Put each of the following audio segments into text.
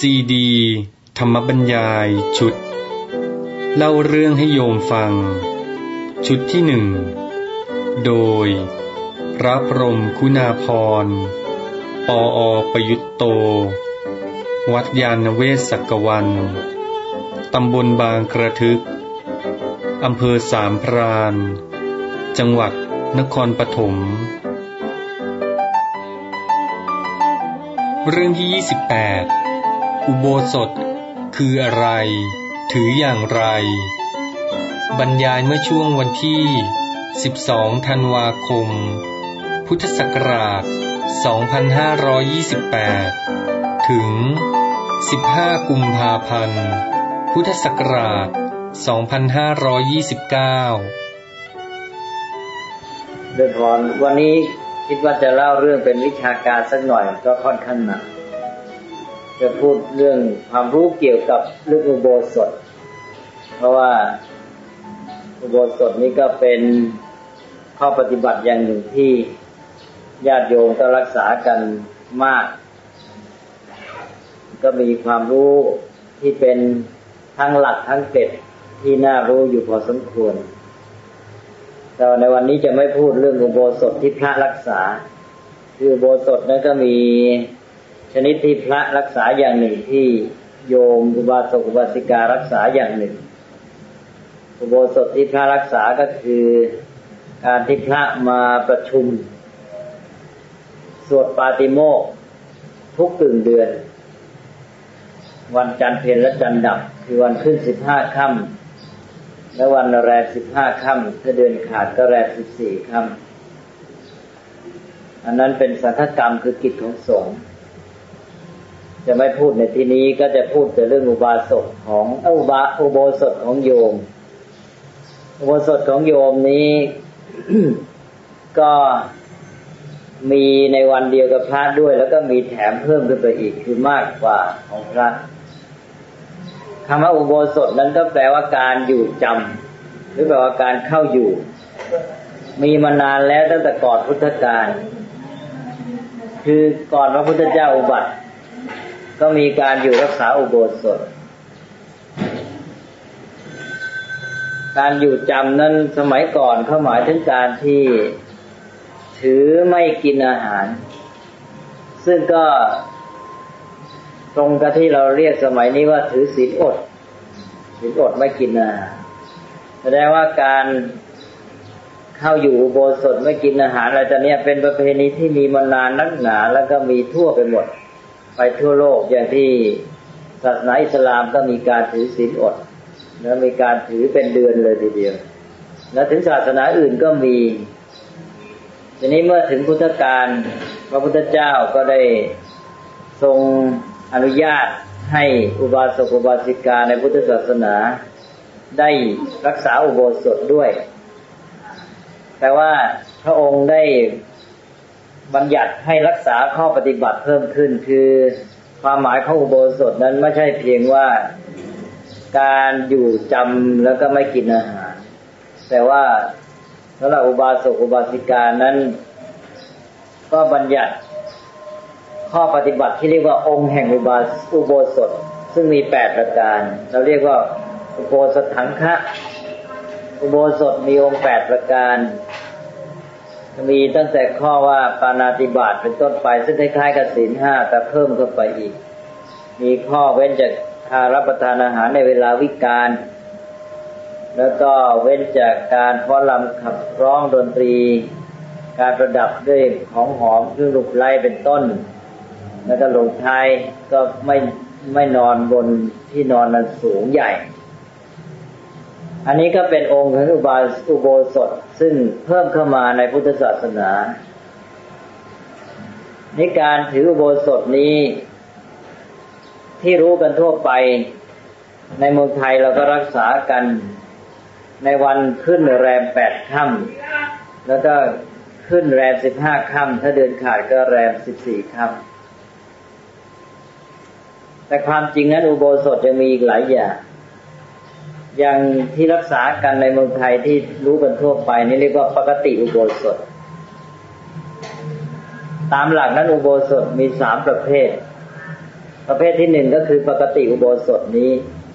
ซีดีธรรมบรรยายชุดเล่าเรื่องให้โยมฟังชุดที่1โดยพระพรหมคุณาภรณ์ปอ.ประยุตโตวัดยานเวศกวันตำบลบางกระทึกอำเภอสามพรานจังหวัดนครปฐมเรื่องที่28อุโบสถคืออะไรถืออย่างไรบรรยายเมื่อช่วงวันที่12ธันวาคมพุทธศักราช2528ถึง15กุมภาพันธ์พุทธศักราช2529 โดยพรวันนี้คิดว่าจะเล่าเรื่องเป็นวิชาการสักหน่อยก็ค่อนข้างหนักจะพูดเรื่องความรู้เกี่ยวกับเรื่องอุโบสถเพราะว่าอุโบสถนี้ก็เป็นข้อปฏิบัติอย่างหนึ่งที่ญาติโยมต้องรักษากันมากก็มีความรู้ที่เป็นทั้งหลักทั้งเกร็ดที่น่ารู้อยู่พอสมควรแต่ในวันนี้จะไม่พูดเรื่องอุโบสถที่พระรักษาคืออุโบสถนั้นก็มีชนิดที่พระรักษาอย่างหนึ่งที่โยมอุบาสกอุบาสิการักษาอย่างหนึ่งอุโบสถที่พระรักษาก็คือการที่พระมาประชุมสวดปาติโมกข์ทุกกึ่งเดือนวันจันทร์เพ็ญและจันทร์ดับคือวันขึ้น15ค่ำและวันแรม15ค่ำถ้าเดือนขาดก็แรม14ค่ำอันนั้นเป็นสังฆกรรมคือกิจของสงฆ์จะไม่พูดในที่นี้ก็จะพูดแต่เรื่องอุบาสกของอุโบสถของโยมอุโบสถของโยมนี้ ก็มีในวันเดียวกับพระด้วยแล้วก็มีแถมเพิ่มขึ้นไปอีกคือมากกว่าของพระคำว่าอุโบสถนั้นก็แปลว่าการอยู่จำหรือแปลว่าการเข้าอยู่มีมานานแล้วตั้งแต่ก่อนพุทธกาลคือก่อนพระพุทธเจ้าอุบัติก็มีการอยู่รักษาอุโบสถการอยู่จำนั้นสมัยก่อนเขาหมายถึงการที่ถือไม่กินอาหารซึ่งก็ตรงกับที่เราเรียกสมัยนี้ว่าถือศีลอดไม่กินอาหารแสดงว่าการเข้าอยู่อุโบสถไม่กินอาหารอะไรตัวนี้เป็นประเพณีที่มีมานานนักหนาแล้วก็มีทั่วไปหมดไปทั่วโลกอย่างที่ศาสนาอิสลามก็มีการถือศีลอดแล้วมีการถือเป็นเดือนเลยทีเดียวแล้วถึงศาสนาอื่นก็มีทีนี้เมื่อถึงพุทธกาลพระพุทธเจ้าก็ได้ทรงอนุญาตให้อุบาสกอุบาสิกาในพุทธศาสนาได้รักษาอุโบสถด้วยแต่ว่าพระองค์ได้บัญญัติให้รักษาข้อปฏิบัติเพิ่มขึ้นคือความหมายของอุโบสถนั้นไม่ใช่เพียงว่าการอยู่จำแล้วก็ไม่กินอาหารแต่ว่าสำหรับอุบาสกอุบาสิกานั้นก็บัญญัติข้อปฏิบัติที่เรียกว่าองค์แห่งอุโบสถซึ่งมี8ประการเราเรียกว่าอุโบสถังคะอุโบสถมีองค์8ประการมีตั้งแต่ข้อว่าปาณาติบาตเป็นต้นไปซึ่งคล้ายๆกับศีล5แต่เพิ่มเข้าไปอีกมีข้อเว้นจากการรับประทานอาหารในเวลาวิกาลแล้วก็เว้นจากการฟ้อนรำขับร้องดนตรีการประดับด้วยของหอมเครื่องรูปไล้เป็นต้นแล้วก็ลงท้ายก็ไม่นอนบนที่นอนนั้นสูงใหญ่อันนี้ก็เป็นองค์ของอุโบสถซึ่งเพิ่มเข้ามาในพุทธศาสนาในการถืออุโบสถนี้ที่รู้กันทั่วไปในเมืองไทยเราก็รักษากันในวันขึ้นแรม8ค่ำแล้วก็ขึ้นแรม15ค่ำถ้าเดือนขาดก็แรม14ค่ำแต่ความจริงนั้นอุโบสถจะมีอีกหลายอย่างที่รักษากันในเมืองไทยที่รู้กันทั่วไปนี่เรียกว่าปกติอุโบสถตามหลักนั้นอุโบสถมี3ประเภทประเภทที่หนึ่งก็คือปกติอุโบสถนี้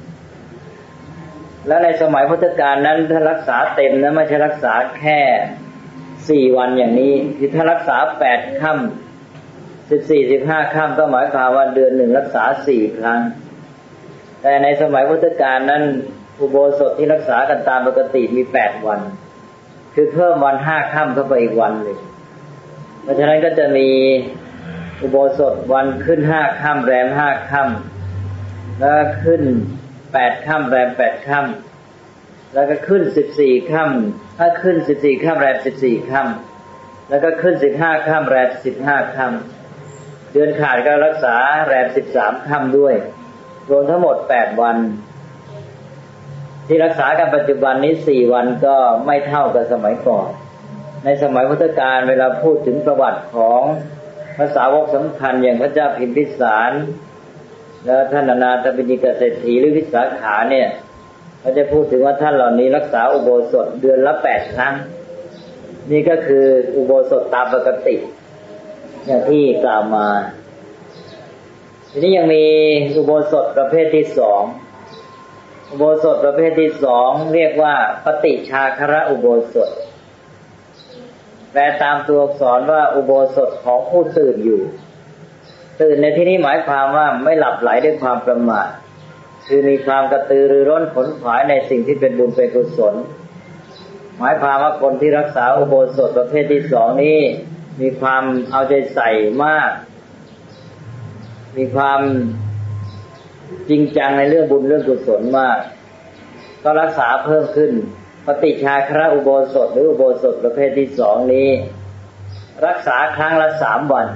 แล้วในสมัยพุทธกาลนั้นถ้ารักษาเต็มนะไม่ใช่รักษาแค่4วันอย่างนี้คือถ้ารักษา8ค่ำ14 15ค่ำก็หมายความว่าเดือนหนึ่งรักษา4ครั้งแต่ในสมัยพุทธกาลนั้นอุโบสถที่รักษากันตามปกติมี8วันคือเพิ่มวัน5ค่ำเข้าไปอีกวันหนึ่งเพราะฉะนั้นก็จะมีอุโบสถวันขึ้น5ค่ำแรม5ค่ำแล้วขึ้น8ค่ำแรม8ค่ำแล้วก็ขึ้น14ค่ำถ้าขึ้น14ค่ำแรม14ค่ำแล้วก็ขึ้น15ค่ำแรม15ค่ำเดือนขาดก็รักษาแรม13ค่ำด้วยรวมทั้งหมด8วันที่รักษากันปัจจุบันนี้4วันก็ไม่เท่ากับสมัยก่อนในสมัยพุทธกาลเวลาพูดถึงประวัติของพระสาวกสำคัญอย่างพระเจ้าพิมพิสารและท่านอนาถบิณฑิกเศรษฐีหรือวิสาขาเนี่ยเขาจะพูดถึงว่าท่านเหล่านี้รักษาอุโบสถเดือนละ8ครั้งนี่ก็คืออุโบสถตามปกติอย่างที่กล่าวมาทีนี้ยังมีอุโบสถประเภทที่2อุโบสถประเภทที่2เรียกว่าปฏิชาคระอุโบสถแปลตามตัวอักษรว่าอุโบสถของผู้ตื่นอยู่ตื่นในที่นี้หมายความว่าไม่หลับไหลด้วยความประมาทคือมีความกระตือรือร้นขนขวายในสิ่งที่เป็นบุญเป็นกุศลหมายความว่าคนที่รักษาอุโบสถประเภทที่2นี้มีความเอาใจใส่มากมีความจริงจังในเรื่องบุญเรื่องกุศลมากก็รักษาเพิ่มขึ้นปฏิชาคระอุโบสถหรืออุโบสถประเภทที่2นี้รักษาครั้งละ3วัน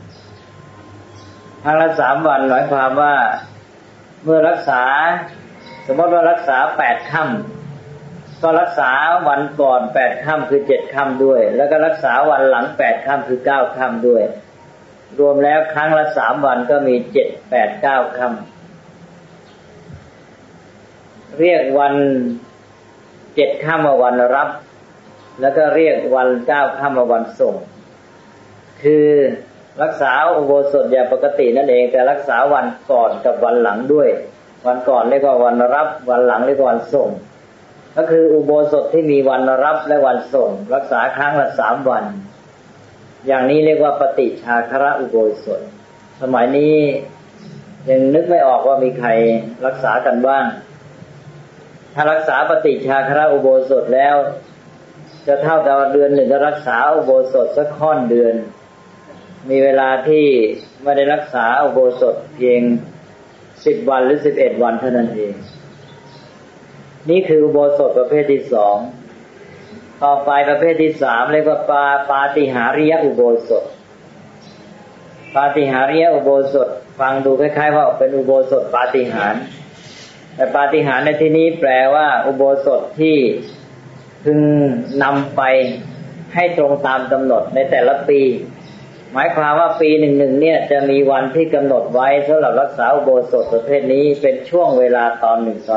ครั้งละ3วันหมายความว่าเมื่อรักษาสมมติว่ารักษา8ค่ำก็รักษาวันก่อน8ค่ำคือ7ค่ำด้วยแล้วก็รักษาวันหลัง8ค่ำคือ9ค่ำด้วยรวมแล้วครั้งละ3วันก็มี7 8 9ค่ำเรียกวัน7ค่ำว่าวันรับแล้วก็เรียกวัน9ค่ำว่าวันส่งคือรักษาอุโบสถอย่างปกตินั่นเองแต่รักษาวันก่อนกับวันหลังด้วยวันก่อนเรียกว่าวันรับวันหลังเรียกว่าวันส่งก็คืออุโบสถที่มีวันรับและวันส่งรักษาครั้งละ3วันอย่างนี้เรียกว่าปฏิชาคระอุโบสถสมัยนี้ยังนึกไม่ออกว่ามีใครรักษากันบ้างถ้ารักษาปฏิชาคระอุโบสถแล้วจะเท่ากับเดือนหนึ่งก็รักษาอุโบสถสักค่อนเดือนมีเวลาที่ไม่ได้รักษาอุโบสถเพียง10วันหรือ11วันเท่านั้นเองนี่คืออุโบสถประเภทที่2ต่อไปประเภทที่3เรียกว่าปาติหาริยอุโบสถปาติหาริยอุโบสถฟังดูคล้ายๆว่าเป็นอุโบสถปาฏิหาริย์แต่ปาฏิหาริย์ในที่นี้แปลว่าอุโบสถที่พึงนำไปให้ตรงตามกำหนดในแต่ละปีหมายความว่าปีหนึ่งเนี่ยจะมีวันที่กำหนดไว้สำหรับรักษาอุโบสถประเภทนี้เป็นช่วงเวลาตอนหนึ่ง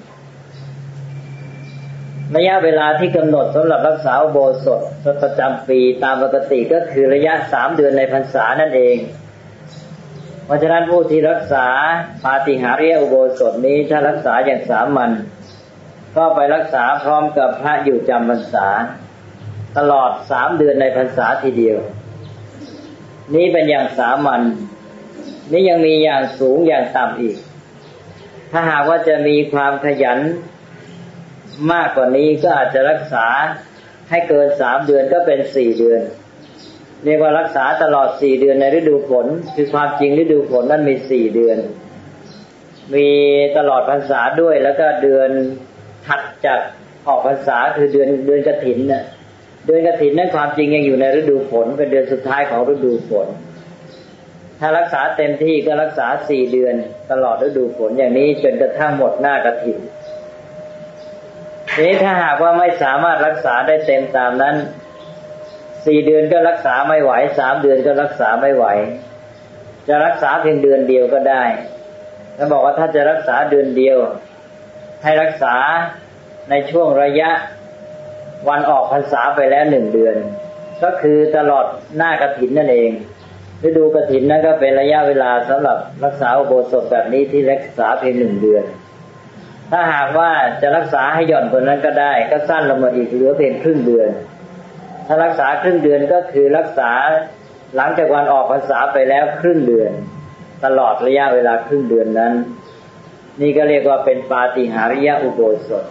ระยะเวลาที่กำหนดสำหรับรักษาอุโบสถประจำปีตามปกติก็คือระยะ3เดือนในพรรษานั่นเองเพราะฉะนั้นผู้ที่รักษาปาติหาริยอุโบสถนี้ถ้ารักษาอย่างสามัญก็ไปรักษาพร้อมกับพระอยู่จำพรรษาตลอด3เดือนในพรรษาทีเดียวนี้เป็นอย่างสามัญนี้ยังมีอย่างสูงอย่างต่ำอีกถ้าหากว่าจะมีความขยันมากกว่านี้ก็อาจจะรักษาให้เกิน3เดือนก็เป็น4เดือนเรียกว่ารักษาตลอด4เดือนในฤดูฝนคือความจริงฤดูฝนนั้นมี4เดือนมีตลอดพรรษาด้วยแล้วก็เดือนถัดจากออกพรรษาคือเดือนกฐินน่ะเดือนกฐินนั้นความจริงยังอยู่ในฤดูฝนเป็นเดือนสุดท้ายของฤดูฝนถ้ารักษาเต็มที่ก็รักษา4เดือนตลอดฤดูฝนอย่างนี้จนกระทั่งหมดหน้ากฐินทีนี้ถ้าหากว่าไม่สามารถรักษาได้เต็มตามนั้น4เดือนก็รักษาไม่ไหว3เดือนก็รักษาไม่ไหวจะรักษาเพียงเดือนเดียวก็ได้แล้วบอกว่าถ้าจะรักษาเดือนเดียวให้รักษาในช่วงระยะวันออกพรรษาไปแล้ว1เดือนก็คือตลอดหน้ากฐินนั่นเองฤดูกฐินนั้นก็เป็นระยะเวลาสำหรับรักษาอุโบสถแบบนี้ที่รักษาเพียง1 เดือนถ้าหากว่าจะรักษาให้หย่อนกว่านั้นก็ได้ก็สั้นลงมาอีกเหลือเพียงครึ่งเดือนถ้ารักษาครึ่งเดือนก็คือรักษาหลังจากวันออกพรรษาไปแล้วครึ่งเดือนตลอดระยะเวลาครึ่งเดือนนั้นนี่ก็เรียกว่าเป็นปาฏิหาริยอุโบสถ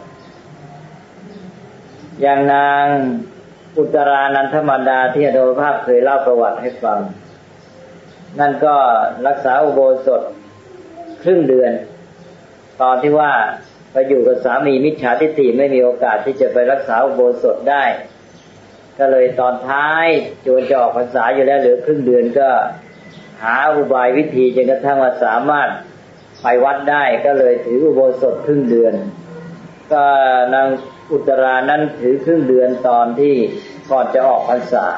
อย่างนางอุตรานันทมารดาที่อาตมาภาพเคยเล่าประวัติให้ฟังนั่นก็รักษาอุโบสถครึ่งเดือนตอนที่ว่าไปอยู่กับสามีมิจฉาทิฏฐิไม่มีโอกาสที่จะไปรักษาอุโบสถได้ก็เลยตอนท้ายจนจะออกพรรษาอยู่แล้วเหลือครึ่งเดือนก็หาอุบายวิธีจนกระทั่งว่าสามารถไปวัดได้ก็เลยถืออุโบสถครึ่งเดือนก็นางอุตรานั้นถือครึ่งเดือนตอนที่ก่อนจะออกพรรษา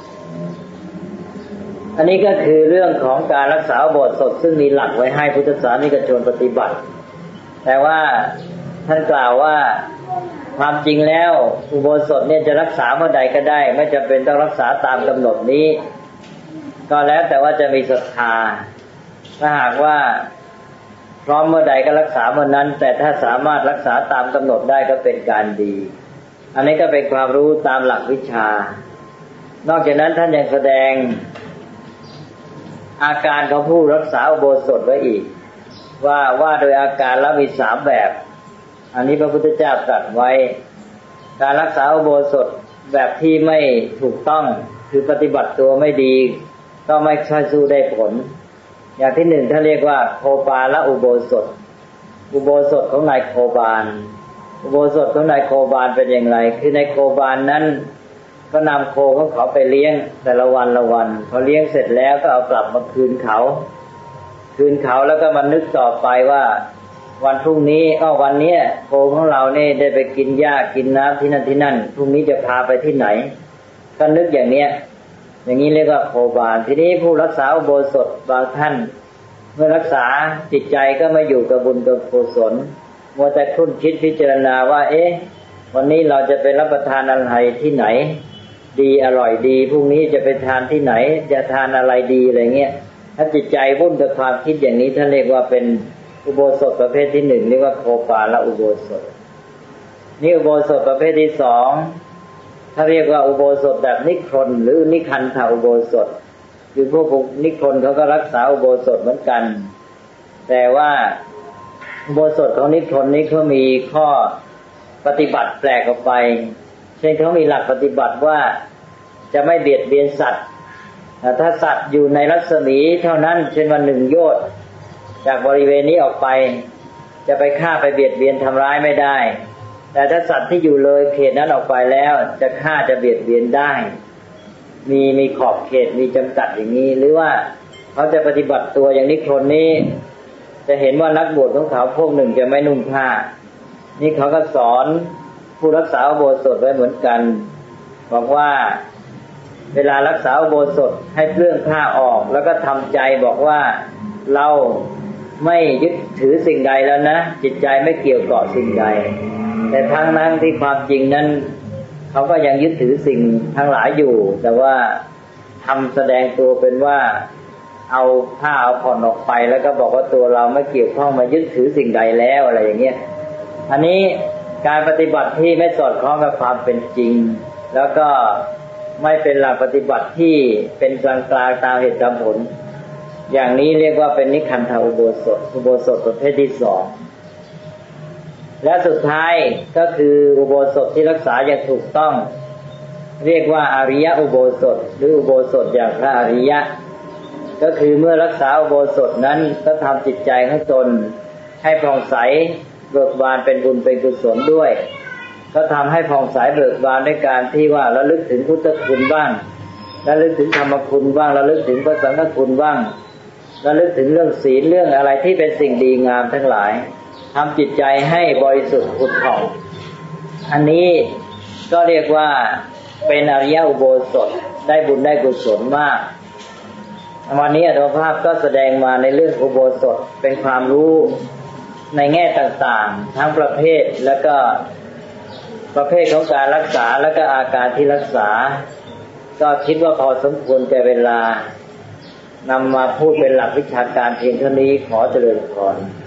อันนี้ก็คือเรื่องของการรักษาอุโบสถซึ่งมีหลักไว้ให้พุทธศาสนิกชนปฏิบัติแต่ว่าท่านกล่าวว่าความจริงแล้วอุโบสถเนี่ยจะรักษาเมื่อใดก็ได้ไม่จำเป็นต้องรักษาตามกำหนดนี้ก็แล้วแต่ว่าจะมีศรัทธาถ้าหากว่าพร้อมเมื่อใดก็รักษาเมื่อนั้นแต่ถ้าสามารถรักษาตามกำหนดได้ก็เป็นการดีอันนี้ก็เป็นความรู้ตามหลักวิชานอกจากนั้นท่านยังแสดงอาการของผู้รักษาอุโบสถไว้อีกว่าโดยอาการแล้วมี3แบบอันนี้พระพุทธเจ้าตรัสไว้การรักษาอุโบสถแบบที่ไม่ถูกต้องคือปฏิบัติตัวไม่ดีก็ไม่ค่อยสู้ได้ผลอย่างที่1ท่านเรียกว่าโคปาละอุโบสถอุโบสถของนายโคบาลอุโบสถของนายโคบาลเป็นอย่างไรคือนายโคบาลนั้นก็นำโคของเขาไปเลี้ยงแต่ละวันพอเลี้ยงเสร็จแล้วก็เอากลับมาคืนเขาแล้วก็มานึกต่อไปว่าวันพรุ่งนี้วันนี้โคของเราเนี่ยได้ไปกินหญ้ากินน้ำที่นั่นพรุ่งนี้จะพาไปที่ไหนก็นึกอย่างนี้เรียกว่าโคบาลทีนี้ผู้รักษาอุโบสถบางท่านเมื่อรักษาจิตใจก็ไม่อยู่กับบุญกับกุศลมัวแต่คุ้นคิดพิจารณาว่าวันนี้เราจะไปรับประทานอะไรที่ไหนดีอร่อยดีพรุ่งนี้จะไปทานที่ไหนจะทานอะไรดีอะไรเงี้ยถ้าจิตใจวุ่นกับความคิดอย่างนี้ท่านเรียกว่าเป็นอุโบสถประเภทที่1เรียกว่าโคปาละอุโบสถนี่อุโบสถประเภทที่2ถ้าเรียกว่าอุโบสถแบบนิครนหรือนิคันธอุโบสถคือพวกนิครนเขาก็รักษาอุโบสถเหมือนกันแต่ว่าอุโบสถของนิครนนี้เขามีข้อปฏิบัติแปลกออกไปเช่นเขามีหลักปฏิบัติว่าจะไม่เบียดเบียนสัตว์ถ้าสัตว์อยู่ในรัศมีเท่านั้นเช่นว่า1 โยชน์จากบริเวณนี้ออกไปจะไปฆ่าไปเบียดเบียนทำร้ายไม่ได้แต่ถ้าสัตว์ที่อยู่เลยเขตนั้นออกไปแล้วจะฆ่าจะเบียดเบียนได้มีขอบเขตมีจำกัดอย่างนี้หรือว่าเขาจะปฏิบัติตัวอย่างนิครนนี้จะเห็นว่านักบวชของเขาพวกหนึ่งจะไม่นุ่งผ้านี่เขาก็สอนผู้รักษาอุโบสถไว้เหมือนกันบอกว่าเวลารักษาอุโบสถให้เปลื้องผ้าออกแล้วก็ทำใจบอกว่าเราไม่ยึดถือสิ่งใดแล้วนะจิตใจไม่เกี่ยวเกาะสิ่งใดแต่ทั้งนั้นที่ความจริงนั้นเขาก็ยังยึดถือสิ่งทั้งหลายอยู่แต่ว่าทำแสดงตัวเป็นว่าเอาผ้าเอาผ่อนออกไปแล้วก็บอกว่าตัวเราไม่เกี่ยวข้องมายึดถือสิ่งใดแล้วอะไรอย่างเงี้ยอันนี้การปฏิบัติที่ไม่สอดคล้องกับความเป็นจริงแล้วก็ไม่เป็นหลักปฏิบัติที่เป็นกลางๆตามเหตุตามผลอย่างนี้เรียกว่าเป็นนิคันธอุโบสถประเภทที่2และสุดท้ายก็คืออุโบสถที่รักษาอย่างถูกต้องเรียกว่าอริยอุโบสถหรืออุโบสถอย่างพระอริยะก็คือเมื่อรักษาอุโบสถนั้นก็ทำจิตใจของตนให้ผ่องใสเบิกบานเป็นบุญเป็นกุศลด้วยก็ทำให้ผ่องใสเบิกบานด้วยการที่ว่าระลึกถึงพุทธคุณบ้างระลึกถึงธรรมคุณบ้างระลึกถึงพระสังฆคุณบ้างระลึกถึงเรื่องศีลเรื่องอะไรที่เป็นสิ่งดีงามทั้งหลายทำจิตใจให้บริสุทธิ์ผุดผ่องอันนี้ก็เรียกว่าเป็นอริยอุโบสถได้บุญได้กุศลมากวันนี้อาตมาภาพก็แสดงมาในเรื่องอุโบสถเป็นความรู้ในแง่ต่างๆทั้งประเภทแล้วก็ประเภทของการรักษาแล้วก็อาการที่รักษาก็คิดว่าพอสมควรแก่เวลานำมาพูดเป็นหลักวิชาการเพียงเท่านี้ขอเจริญพร